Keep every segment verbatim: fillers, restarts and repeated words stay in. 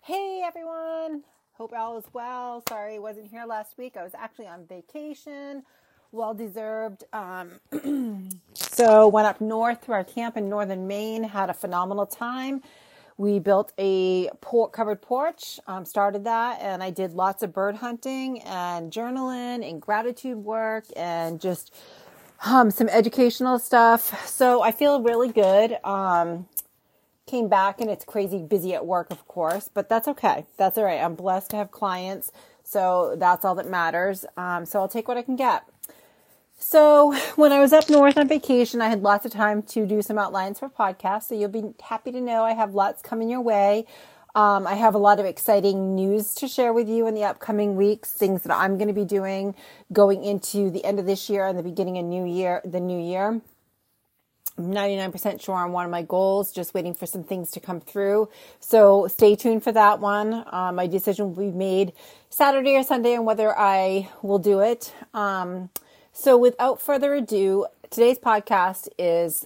Hey everyone, hope all is well. Sorry I wasn't here last week. I was actually on vacation, well deserved. Um, so went up north to our camp in northern Maine, had a phenomenal time. We built a por- covered porch, um, started that, and I did lots of bird hunting and journaling and gratitude work and just um, some educational stuff. So I feel really good. Um, Came back and it's crazy busy at work, of course, but that's okay. That's all right. I'm blessed to have clients, so that's all that matters. Um, so I'll take what I can get. So when I was up north on vacation, I had lots of time to do some outlines for podcasts. So you'll be happy to know I have lots coming your way. Um, I have a lot of exciting news to share with you in the upcoming weeks, things that I'm going to be doing going into the end of this year and the beginning of new year, the new year. I'm ninety-nine percent sure on one of my goals, just waiting for some things to come through. So stay tuned for that one. Um, my decision will be made Saturday or Sunday on whether I will do it. Um, so without further ado, today's podcast is,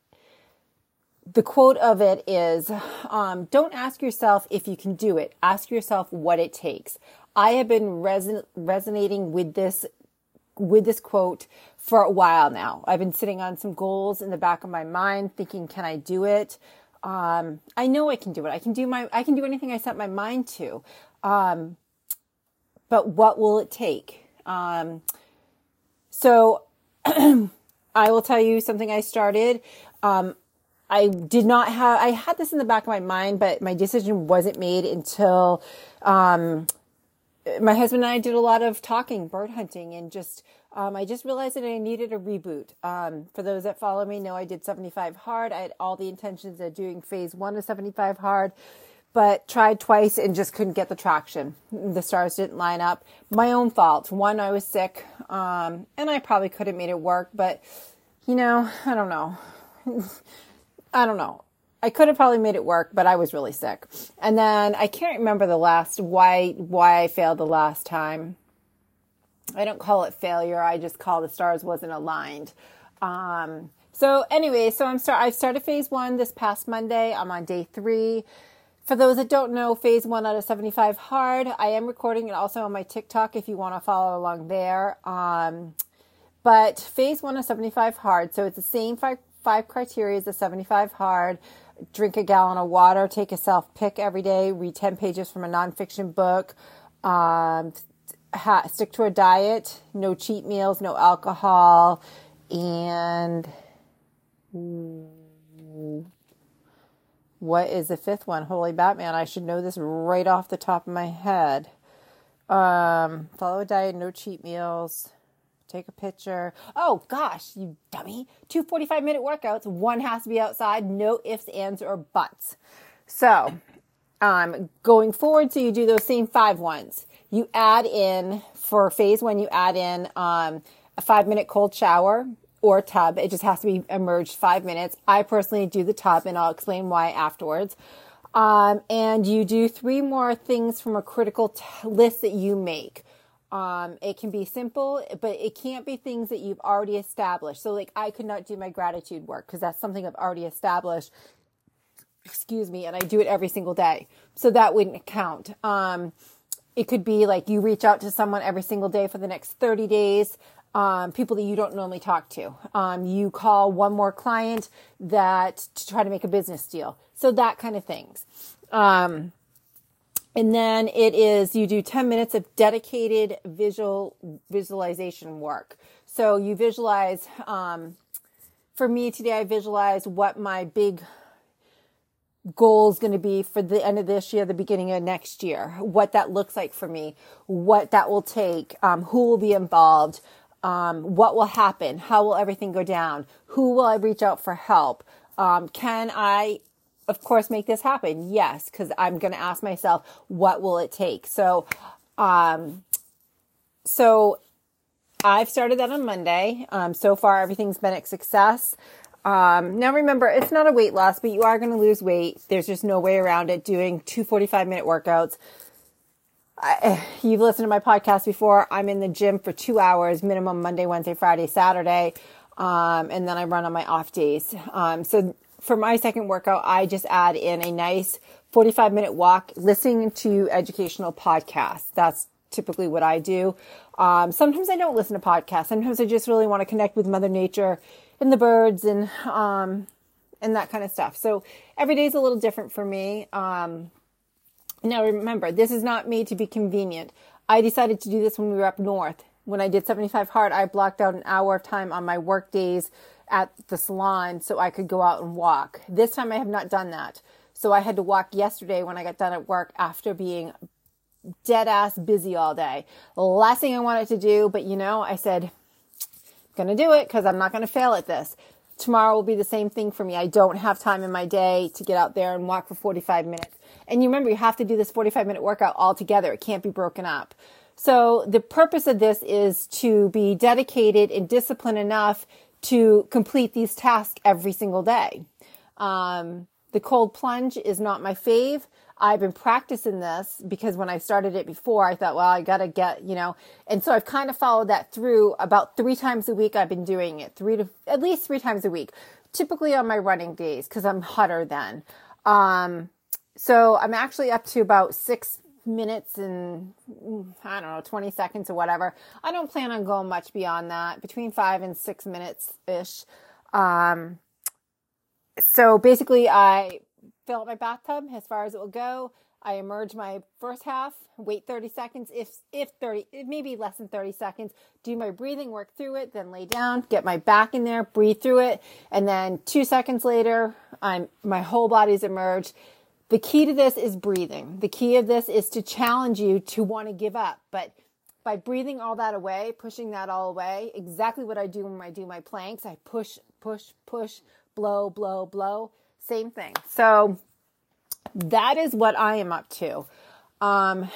the quote of it is, um, don't ask yourself if you can do it. Ask yourself what it takes. I have been reson- resonating with this with this quote for a while now. I've been sitting on some goals in the back of my mind thinking, can I do it? Um, I know I can do it. I can do my, I can do anything I set my mind to. Um, but what will it take? Um, so I will tell you something I started. Um, I did not have, I had this in the back of my mind, but my decision wasn't made until, um, my husband and I did a lot of talking, bird hunting, and just, um, I just realized that I needed a reboot. Um, for those that follow me know I did seventy-five hard. I had all the intentions of doing phase one of seventy-five hard, but tried twice and just couldn't get the traction. The stars didn't line up. My own fault. One, I was sick, um, and I probably could have made it work, but you know, I don't know. I don't know. I could have probably made it work, but I was really sick. And then I can't remember the last, why, why I failed the last time. I don't call it failure. I just call the stars wasn't aligned. Um, so anyway, so I'm start, I've started phase one this past Monday. I'm on day three. For those that don't know, phase one out of seventy-five hard, I am recording it also on my TikTok if you want to follow along there. Um, but phase one of seventy-five hard. So it's the same five, five criteria as the seventy-five hard. Drink a gallon of water, take a self-pick every day, read ten pages from a nonfiction book, um, ha- stick to a diet, no cheat meals, no alcohol, and what is the fifth one? Holy Batman, I should know this right off the top of my head. Um, follow a diet, no cheat meals. Take a picture. Oh, gosh, you dummy. Two forty-five minute workouts. One has to be outside. No ifs, ands, or buts. So, um, going forward, so you do those same five ones. You add in, for phase one, you add in um, a five minute cold shower or tub. It just has to be immersed five minutes. I personally do the tub, and I'll explain why afterwards. Um, and you do three more things from a critical t- list that you make. Um, it can be simple, but it can't be things that you've already established. So like I could not do my gratitude work because that's something I've already established, excuse me, and I do it every single day. So that wouldn't count. Um, it could be like you reach out to someone every single day for the next thirty days, um, people that you don't normally talk to. Um, you call one more client that to try to make a business deal. So that kind of things. Um, And then it is, you do ten minutes of dedicated visual visualization work. So you visualize, um, for me today, I visualize what my big goal is going to be for the end of this year, the beginning of next year, what that looks like for me, what that will take, um, who will be involved, um, what will happen, how will everything go down, who will I reach out for help, um, can I of course, make this happen? Yes, because I'm going to ask myself, what will it take? So, um, so I've started that on Monday. Um, so far, everything's been a success. Um, now remember, it's not a weight loss, but you are going to lose weight. There's just no way around it doing two forty-five minute workouts. I, you've listened to my podcast before. I'm in the gym for two hours minimum Monday, Wednesday, Friday, Saturday. Um, and then I run on my off days. Um, so for my second workout, I just add in a nice forty-five minute walk, listening to educational podcasts. That's typically what I do. Um, sometimes I don't listen to podcasts. Sometimes I just really want to connect with Mother Nature and the birds and, um, and that kind of stuff. So every day is a little different for me. Um, now remember, this is not made to be convenient. I decided to do this when we were up north. When I did seventy-five hard, I blocked out an hour of time on my work days at the salon so I could go out and walk. This time I have not done that. So I had to walk yesterday when I got done at work after being dead ass busy all day. The last thing I wanted to do, but you know, I said, I'm going to do it because I'm not going to fail at this. Tomorrow will be the same thing for me. I don't have time in my day to get out there and walk for forty-five minutes. And you remember, you have to do this forty-five minute workout all together. It can't be broken up. So the purpose of this is to be dedicated and disciplined enough to complete these tasks every single day. Um, the cold plunge is not my fave. I've been practicing this because when I started it before, I thought, well, I got to get, you know, and so I've kind of followed that through about three times a week. I've been doing it three to at least three times a week, typically on my running days because I'm hotter then. Um, so I'm actually up to about six minutes and I don't know, twenty seconds or whatever. I don't plan on going much beyond that, between five and six minutes ish. Um, so basically I fill up my bathtub as far as it will go. I emerge my first half, wait thirty seconds, if, if thirty, maybe less than thirty seconds, do my breathing, work through it, then lay down, get my back in there, breathe through it. And then two seconds later, I'm, my whole body's emerged. The key to this is breathing. The key of this is to challenge you to want to give up. But by breathing all that away, pushing that all away, exactly what I do when I do my planks, I push, push, push, blow, blow, blow. Same thing. So that is what I am up to. Um,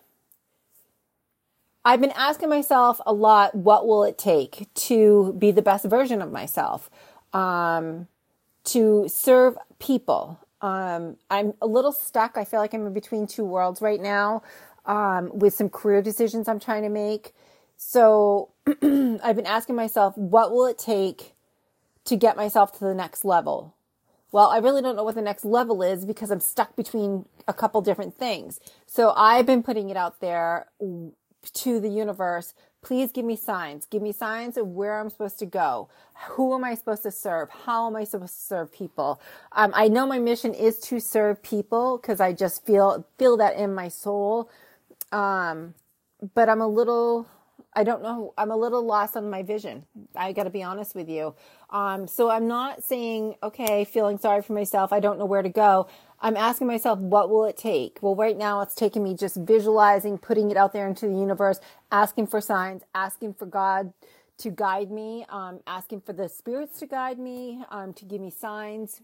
I've been asking myself a lot, what will it take to be the best version of myself? Um, to serve people. Um, I'm a little stuck. I feel like I'm in between two worlds right now, um, with some career decisions I'm trying to make. So I've been asking myself, what will it take to get myself to the next level? Well, I really don't know what the next level is because I'm stuck between a couple different things. So I've been putting it out there to the universe. Please give me signs. Give me signs of where I'm supposed to go. Who am I supposed to serve? How am I supposed to serve people? Um, I know my mission is to serve people because I just feel feel that in my soul. Um, but I'm a little, I don't know, I'm a little lost on my vision. I got to be honest with you. Um, so I'm not saying, okay, feeling sorry for myself, I don't know where to go. I'm asking myself, what will it take? Well, right now it's taking me just visualizing, putting it out there into the universe, asking for signs, asking for God to guide me, um, asking for the spirits to guide me, um, to give me signs.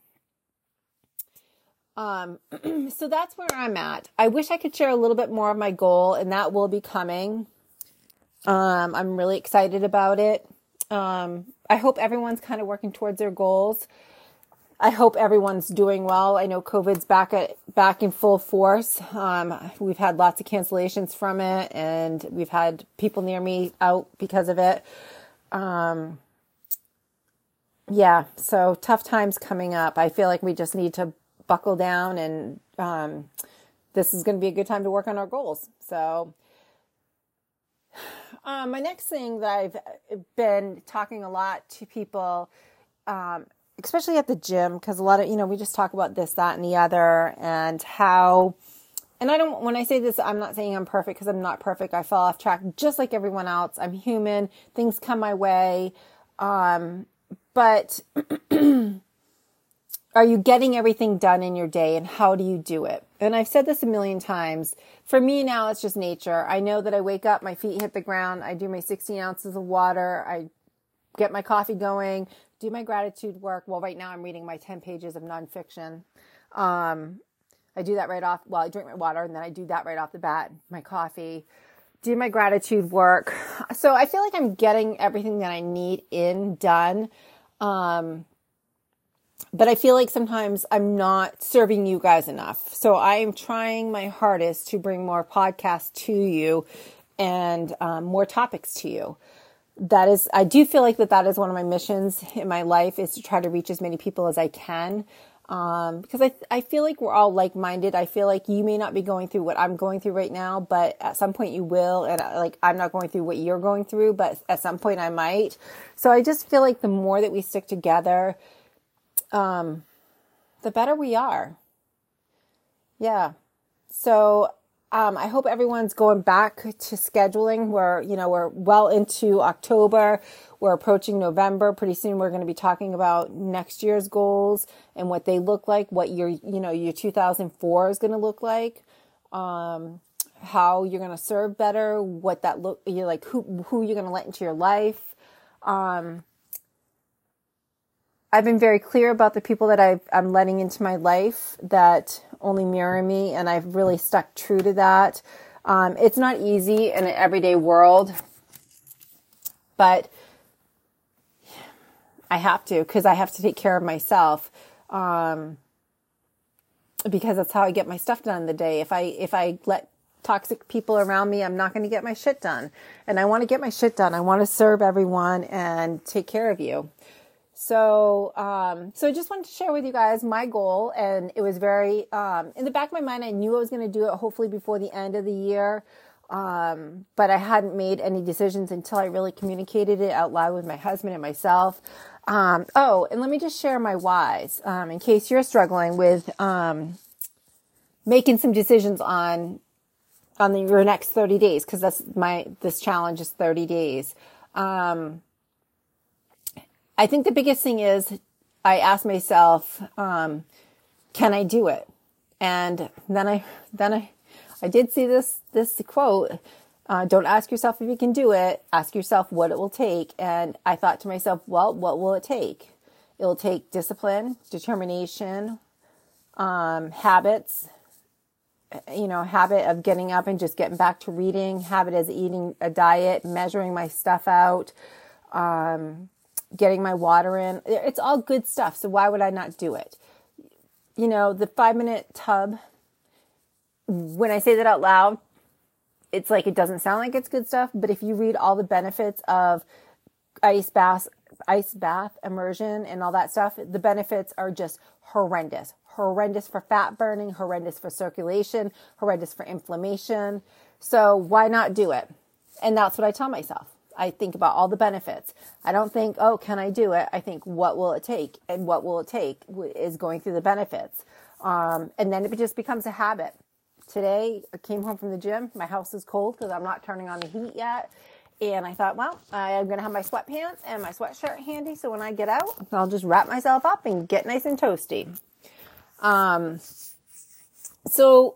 Um, so that's where I'm at. I wish I could share a little bit more of my goal, and that will be coming. Um, I'm really excited about it. Um, I hope everyone's kind of working towards their goals. I hope everyone's doing well. I know COVID's back at, back in full force. Um, we've had lots of cancellations from it, and we've had people near me out because of it. Um, yeah, so tough times coming up. I feel like we just need to buckle down, and um, this is going to be a good time to work on our goals. So um, my next thing that I've been talking a lot to people, um, especially at the gym, because a lot of, you know, we just talk about this, that, and the other, and how, and I don't, when I say this, I'm not saying I'm perfect, because I'm not perfect. I fall off track just like everyone else. I'm human. Things come my way. Um, but are you getting everything done in your day, and how do you do it? And I've said this a million times. For me now, it's just nature. I know that I wake up, my feet hit the ground, I do my sixteen ounces of water, I get my coffee going, do my gratitude work. Well, right now I'm reading my ten pages of nonfiction. Um, I do that right off. Well, I drink my water, and then I do that right off the bat, my coffee, do my gratitude work. So I feel like I'm getting everything that I need in done. Um, but I feel like sometimes I'm not serving you guys enough. So I am trying my hardest to bring more podcasts to you and um, more topics to you. That is, I do feel like that that is one of my missions in my life, is to try to reach as many people as I can. Um, because I, I feel like we're all like-minded. I feel like you may not be going through what I'm going through right now, but at some point you will. And uh, like, I'm not going through what you're going through, but at some point I might. So I just feel like the more that we stick together, um, the better we are. Yeah. So, um, I hope everyone's going back to scheduling. We're, you know, we're well into October. We're approaching November. Pretty soon we're going to be talking about next year's goals and what they look like, what your, you know, your two thousand four is going to look like, um, how you're going to serve better, what that look, you're like, who, who you're going to let into your life. Um, I've been very clear about the people that I've, I'm letting into my life that only mirror me, and I've really stuck true to that. Um, it's not easy in an everyday world, but I have to, because I have to take care of myself, um, because that's how I get my stuff done in the day. If I if I let toxic people around me, I'm not going to get my shit done, and I want to get my shit done. I want to serve everyone and take care of you. So, um, so I just wanted to share with you guys my goal, and it was very, um, in the back of my mind, I knew I was going to do it hopefully before the end of the year. Um, but I hadn't made any decisions until I really communicated it out loud with my husband and myself. Um, oh, and let me just share my whys, um, in case you're struggling with, um, making some decisions on, on the, your next thirty days. Cause that's my, this challenge is thirty days. Um, I think the biggest thing is I asked myself, um, can I do it? And then I, then I, I did see this, this quote, uh, don't ask yourself if you can do it. Ask yourself what it will take. And I thought to myself, well, what will it take? It will take discipline, determination, um, habits, you know, habit of getting up and just getting back to reading, habit as eating a diet, measuring my stuff out, um, getting my water in. It's all good stuff. So why would I not do it? You know, the five minute tub, when I say that out loud, it's like, it doesn't sound like it's good stuff, but if you read all the benefits of ice bath, ice bath immersion and all that stuff, the benefits are just horrendous, horrendous for fat burning, horrendous for circulation, horrendous for inflammation. So why not do it? And that's what I tell myself. I think about all the benefits. I don't think, oh, can I do it? I think, what will it take? And what will it take is going through the benefits. Um, and then it just becomes a habit. Today, I came home from the gym. My house is cold because I'm not turning on the heat yet. And I thought, well, I'm going to have my sweatpants and my sweatshirt handy. So when I get out, I'll just wrap myself up and get nice and toasty. Um, so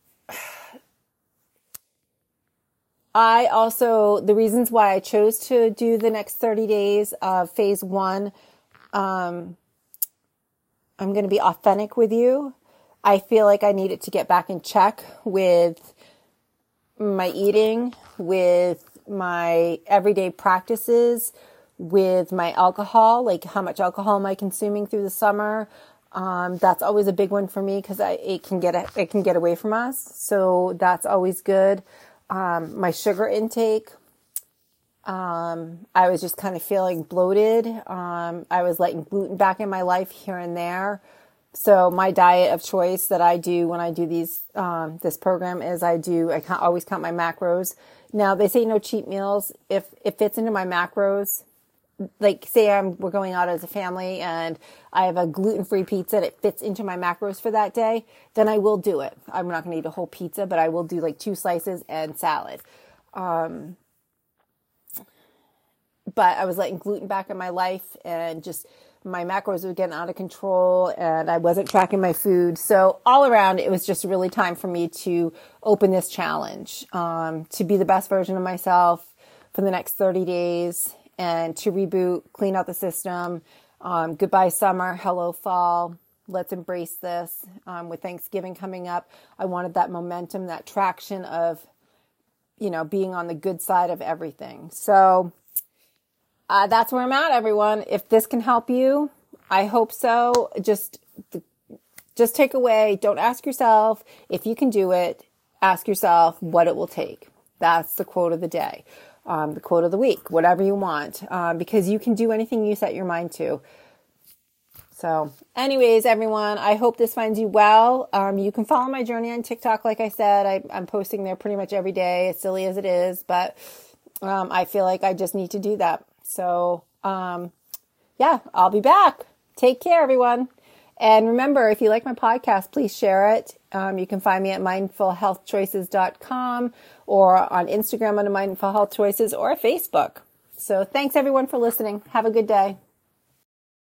I also, the reasons why I chose to do the next thirty days of phase one, um, I'm going to be authentic with you. I feel like I needed to get back in check with my eating, with my everyday practices, with my alcohol, like how much alcohol am I consuming through the summer? Um, that's always a big one for me because I, it can get, it can get away from us. So that's always good. Um, my sugar intake, um, I was just kind of feeling bloated. Um, I was letting gluten back in my life here and there. So my diet of choice that I do when I do these, um, this program is I do, I can't always count my macros. Now they say no cheat meals. If it fits into my macros, like say I'm, we're going out as a family and I have a gluten-free pizza that fits into my macros for that day, then I will do it. I'm not going to eat a whole pizza, but I will do like two slices and salad. Um, but I was letting gluten back in my life and just my macros were getting out of control and I wasn't tracking my food. So all around, it was just really time for me to open this challenge, um, to be the best version of myself for the next thirty days and to reboot, clean out the system. Um, goodbye summer, hello fall. Let's embrace this. Um, with Thanksgiving coming up, I wanted that momentum, that traction of, you know, being on the good side of everything. So Uh, that's where I'm at, everyone. If this can help you, I hope so. Just, just take away. Don't ask yourself if you can do it. Ask yourself what it will take. That's the quote of the day, um, the quote of the week, whatever you want, um, because you can do anything you set your mind to. So So anyways, everyone, I hope this finds you well. Um, you can follow my journey on TikTok. Like I said, I, I'm posting there pretty much every day, as silly as it is, but um, I feel like I just need to do that. So um, yeah, I'll be back. Take care, everyone. And remember, if you like my podcast, please share it. Um, you can find me at mindful health choices dot com or on Instagram under Mindful Health Choices or Facebook. So thanks, everyone, for listening. Have a good day.